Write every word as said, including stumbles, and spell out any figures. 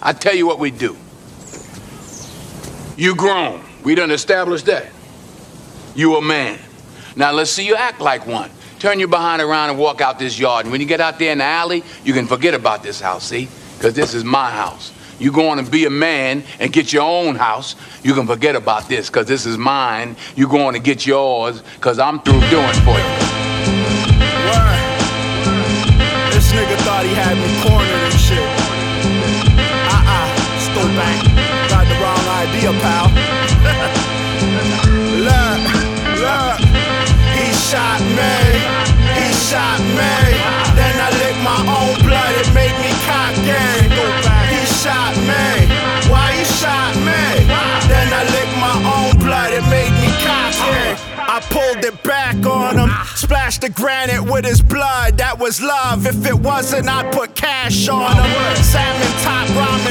I tell you what we do. You grown. We done established that. You a man. Now let's see you act like one. Turn your behind around and walk out this yard. And when you get out there in the alley, you can forget about this house, see? Because this is my house. You go on and be a man and get your own house, you can forget about this, because this is mine. You go on and get yours, because I'm through doing for you. Word. This nigga thought he had me cornered and shit. Uh-uh, stupid. Got the wrong idea, pal. Look, look. He shot me, he shot me. Then I licked my own blood, it made me cocky. He shot me, why he shot me? Then I licked my own blood, it made me cocky. I pulled it back on him, splashed the granite with his blood. That was love, if it wasn't I'd put cash on him. Salmon top ramen